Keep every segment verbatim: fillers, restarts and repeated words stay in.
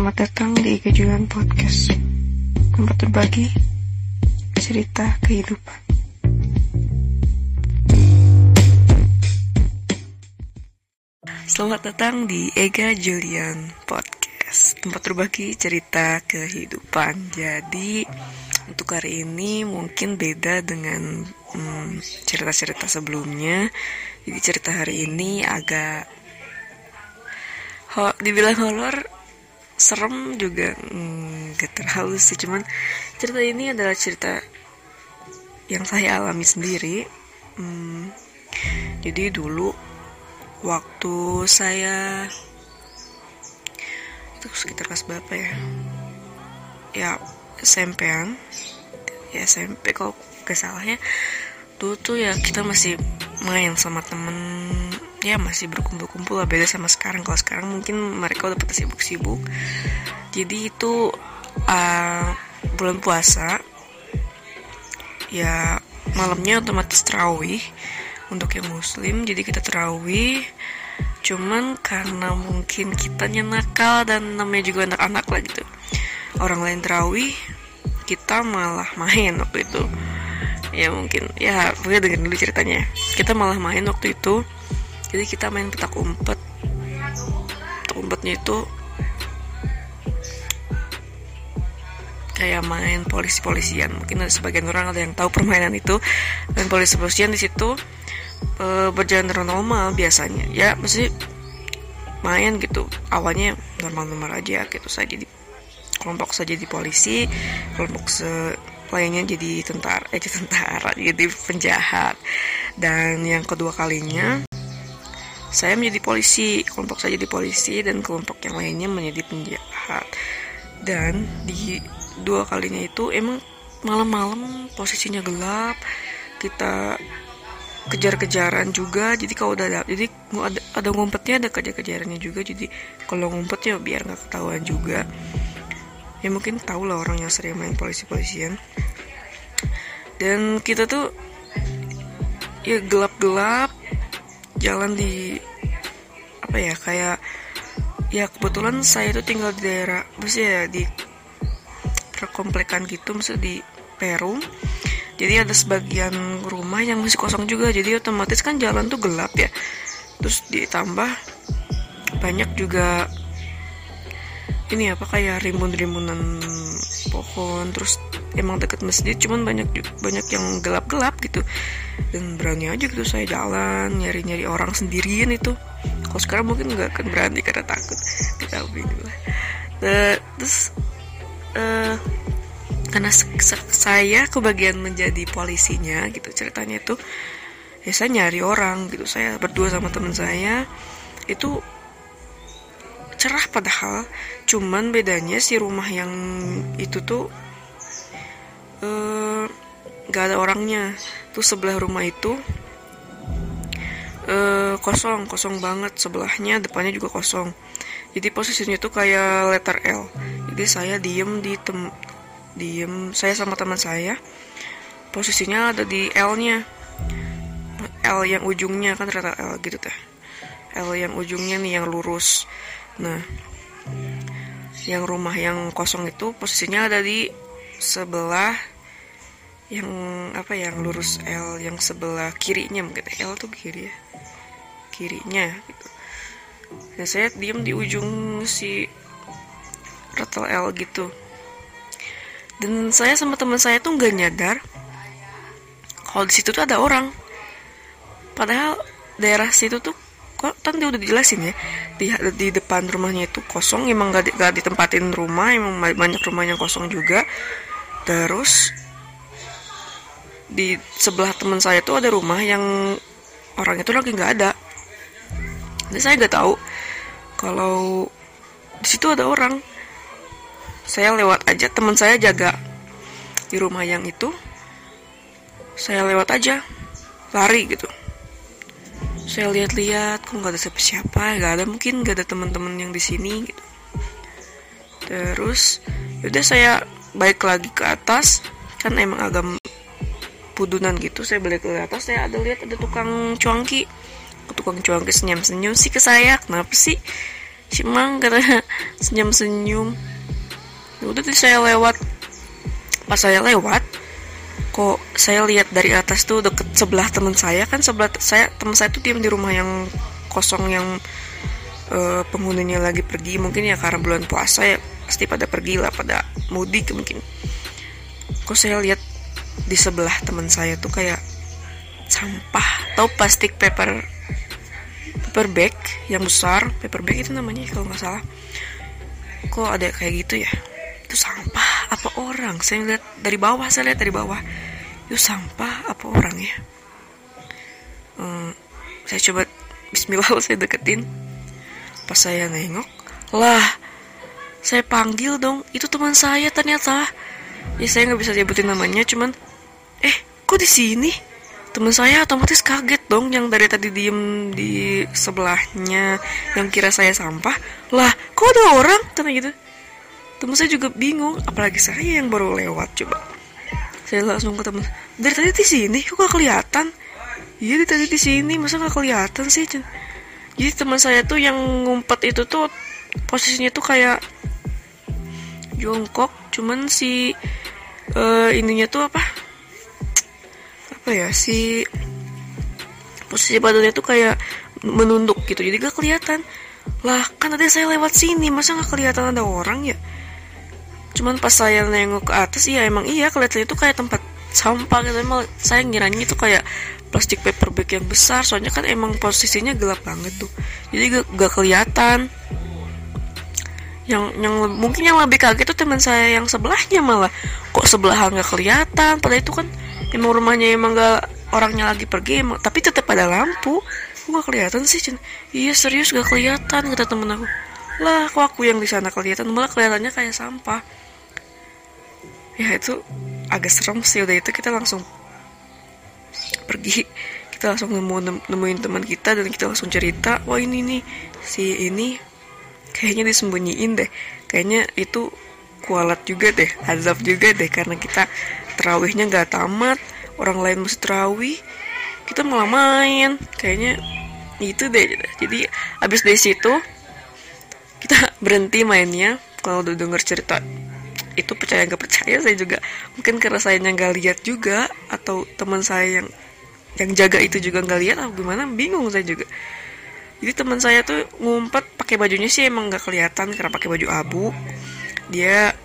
Selamat datang di Kejuan Podcast, tempat berbagi cerita kehidupan. Selamat datang di Ega Julian Podcast, tempat berbagi cerita kehidupan. Jadi untuk hari ini mungkin beda dengan hmm, cerita-cerita sebelumnya. Jadi cerita hari ini agak ho- dibilang horor, serem juga hmm, gak terlalu sih. Cuman cerita ini adalah cerita yang saya alami sendiri. hmm, Jadi dulu waktu saya itu sekitar kelas berapa ya ya S M P-an ya S M P kalau gak salahnya. Dulu tuh ya kita masih main sama temen, ya masih berkumpul-kumpul lah, beda sama sekarang. Kalau sekarang mungkin mereka udah pada sibuk-sibuk. Jadi itu uh, bulan puasa, ya malamnya otomatis tarawih untuk yang muslim. Jadi kita tarawih, cuman karena mungkin kitanya nakal dan namanya juga anak-anak lah gitu, orang lain tarawih, kita malah main waktu itu. Ya mungkin, ya pokoknya dengerin dulu ceritanya. Kita malah main waktu itu. Jadi kita main petak umpet. Petak umpetnya itu kayak main polisi-polisian. Mungkin ada sebagian orang ada yang tahu permainan itu. Dan polisi-polisian di situ e, berjalan dengan normal biasanya. Ya mesti main gitu. Awalnya normal-normal aja gitu saja, di kelompok saja di polisi, kelompok se lainnya jadi tentara, eh jadi tentara, jadi penjahat. Dan yang kedua kalinya saya menjadi polisi, kelompok saya jadi polisi dan kelompok yang lainnya menjadi penjahat. Dan di dua kalinya itu emang malam-malam, posisinya gelap, kita kejar-kejaran juga. Jadi kalau udah ada, jadi ada, ada ngumpetnya, ada kejar-kejarannya juga. Jadi kalau ngumpetnya biar nggak ketahuan juga. Ya mungkin tahu lah orang yang sering main polisi-polisian. Dan kita tuh ya gelap-gelap, jalan di apa ya, kayak ya kebetulan saya tuh tinggal di daerah, maksudnya ya di perkomplekan gitu, maksudnya di Perum. Jadi ada sebagian rumah yang masih kosong juga, jadi otomatis kan jalan tuh gelap ya. Terus ditambah banyak juga ini apa, kayak rimbun-rimbunan pohon. Terus emang deket masjid, cuman banyak banyak yang gelap-gelap gitu. Dan berani aja gitu saya jalan nyari-nyari orang sendirian itu. Kalau sekarang mungkin nggak akan berani karena takut. Kita begitulah. Terus uh, karena saya kebagian menjadi polisinya gitu ceritanya itu, ya saya nyari orang gitu. Saya berdua sama teman saya itu cerah padahal, cuman bedanya si rumah yang itu tuh uh, gak ada orangnya. Tuh sebelah rumah itu uh, kosong, kosong banget. Sebelahnya, depannya juga kosong. Jadi posisinya tuh kayak letter L. Jadi saya diem di tem diem saya sama teman saya, posisinya ada di L-nya, L yang ujungnya kan letter L gitu teh. L yang ujungnya nih yang lurus. Nah, yang rumah yang kosong itu posisinya ada di sebelah yang apa, yang lurus L, yang sebelah kirinya. Mungkin L tuh kiri ya, kirinya gitu. Dan saya diem di ujung si rattle L gitu. Dan saya sama teman saya tuh nggak nyadar kalau di situ tuh ada orang. Padahal daerah situ tuh kok kan dia udah dijelasin ya, di, di depan rumahnya itu kosong, emang gak, di, gak ditempatin rumah, emang banyak rumah yang kosong juga. Terus di sebelah teman saya tuh ada rumah yang orang itu lagi nggak ada. Jadi saya nggak tahu kalau di situ ada orang. Saya lewat aja, teman saya jaga di rumah yang itu, saya lewat aja, lari gitu. Saya lihat-lihat, kok nggak ada siapa-siapa, nggak ada, mungkin nggak ada teman-teman yang di sini gitu. Terus, yaudah saya balik lagi ke atas, kan emang agak pudunan gitu. Saya balik ke atas, saya ada lihat ada tukang cuangki, tukang cuangki senyum-senyum sih ke saya. Kenapa sih? si Mang katanya senyum-senyum. Ya udah tuh saya lewat. Pas saya lewat, kok saya lihat dari atas tuh deket sebelah teman saya, kan sebelah saya teman saya tuh diam di rumah yang kosong yang uh, penghuninya lagi pergi, mungkin ya karena bulan puasa ya pasti pada pergi lah, pada mudik mungkin. Kok saya lihat di sebelah teman saya tuh kayak sampah, atau plastik paper paper bag yang besar, paper bag itu namanya kalau nggak salah. Kok ada kayak gitu ya? Itu sampah apa orang? Saya lihat dari bawah, saya lihat dari bawah. Itu sampah apa orang ya? Hmm, saya coba Bismillah, saya deketin. Pas saya nengok, lah, saya panggil dong. Itu teman saya ternyata. Ya saya nggak bisa nyebutin namanya, cuman, eh, kok di sini? Teman saya otomatis kaget dong, yang dari tadi diem di sebelahnya, yang kira saya sampah. Lah, kok ada orang? Tanya gitu. Teman saya juga bingung, apalagi saya yang baru lewat. Coba, saya langsung ke teman, dari tadi di sini, kok gak kelihatan? Iya, dari tadi di sini, masa gak kelihatan sih? Jadi teman saya tuh yang ngumpet itu tuh posisinya tuh kayak jongkok, cuman si uh, ininya tuh apa? Apa ya, si posisi badannya tuh kayak menunduk gitu, jadi gak kelihatan. Lah, kan tadi saya lewat sini, masa gak kelihatan ada orang ya? Cuman pas saya nengok ke atas, iya emang iya kelihatannya tuh kayak tempat sampah gitu. Emang saya ngiranya itu kayak plastik paper bag yang besar, soalnya kan emang posisinya gelap banget tuh, jadi gak, gak kelihatan. Yang yang mungkin yang lebih kaget tuh teman saya yang sebelahnya, malah kok sebelahan gak kelihatan, padahal itu kan emang rumahnya emang gak, orangnya lagi pergi emang, tapi tetap ada lampu. Kok gak kelihatan sih? Iya serius gak kelihatan, kata temen aku. Lah, kok aku yang di sana kelihatan, malah kelihatannya kayak sampah. Ya itu agak serem sih. Udah itu kita langsung pergi, kita langsung nemu, nemuin teman kita dan kita langsung cerita, wah ini nih si ini kayaknya disembunyiin deh, kayaknya itu kualat juga deh, azab juga deh, karena kita terawihnya nggak tamat, orang lain mesti terawih, kita malah main, kayaknya itu deh. Jadi abis dari situ kita berhenti mainnya. Kalau udah denger cerita itu, percaya nggak percaya, saya juga mungkin karena saya nggak lihat juga, atau teman saya yang yang jaga itu juga nggak lihat, atau gimana, bingung saya juga. Jadi teman saya tuh ngumpet, pakai bajunya sih emang nggak kelihatan karena pakai baju abu. Dia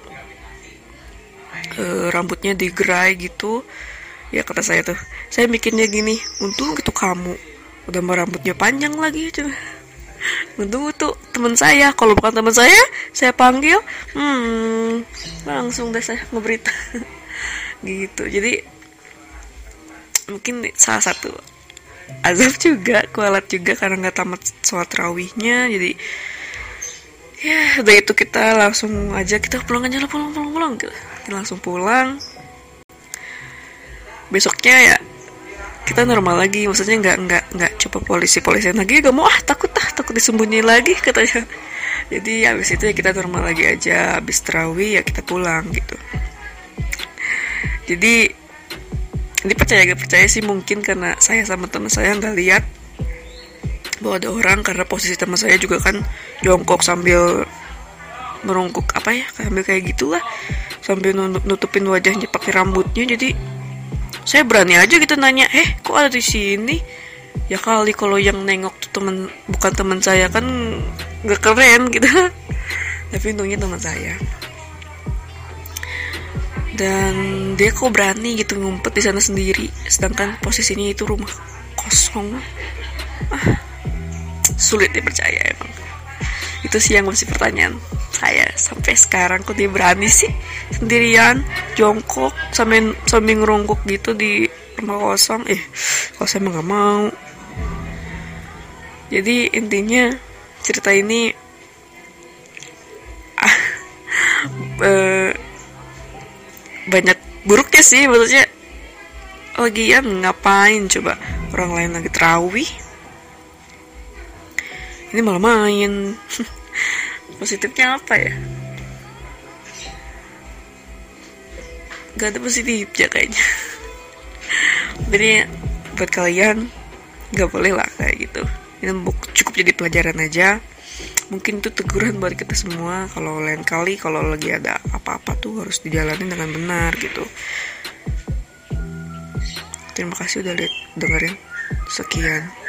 uh, rambutnya digerai gitu. Ya kata saya tuh, saya mikirnya gini, untung itu kamu udah mau rambutnya panjang lagi, coba. Untung itu teman saya, kalau bukan teman saya, saya panggil, hmm, langsung deh saya ngeberita. Gitu. Jadi mungkin salah satu azab juga, kualat juga karena nggak tamat sholat tarawihnya. Jadi ya udah itu kita langsung aja, kita pulang aja lah, pulang pulang pulang gitu. Kita langsung pulang. Besoknya ya kita normal lagi, maksudnya nggak nggak nggak coba polisi polisian lagi, gak mau, ah takut ah takut disembunyiin lagi katanya. Jadi habis itu ya kita normal lagi aja, habis tarawih ya kita pulang gitu. Jadi ini percaya gak percaya sih, mungkin karena saya sama teman saya nggak lihat bahwa ada orang, karena posisi teman saya juga kan jongkok sambil merungkuk apa ya, sambil kayak gitulah, sambil nutupin wajahnya pakai rambutnya. Jadi saya berani aja gitu nanya, eh kok ada di sini? Ya kali kalau yang nengok tuh temen, bukan teman saya kan gak keren gitu. Tapi untungnya teman saya. Dan dia kok berani gitu ngumpet di sana sendiri, sedangkan posisinya itu rumah kosong. Ah, sulit dipercaya emang. Itu sih yang masih pertanyaan saya sampai sekarang, kok dia berani sih sendirian jongkok sambil sambil ngerungkuk gitu di rumah kosong. Eh, kalau saya emang gak mau. Jadi intinya cerita ini ah, eh, banyak buruknya sih, maksudnya lagian ngapain coba, orang lain lagi tarawih, ini malah main. Positifnya apa ya? Gak ada positifnya kayaknya. Jadi buat kalian gak boleh lah kayak gitu. Ini cukup jadi pelajaran aja. mungkin itu teguran buat kita semua. Kalau lain kali kalau lagi ada apa-apa tuh harus dijalani dengan benar gitu. Terima kasih udah lihat dengerin. Sekian.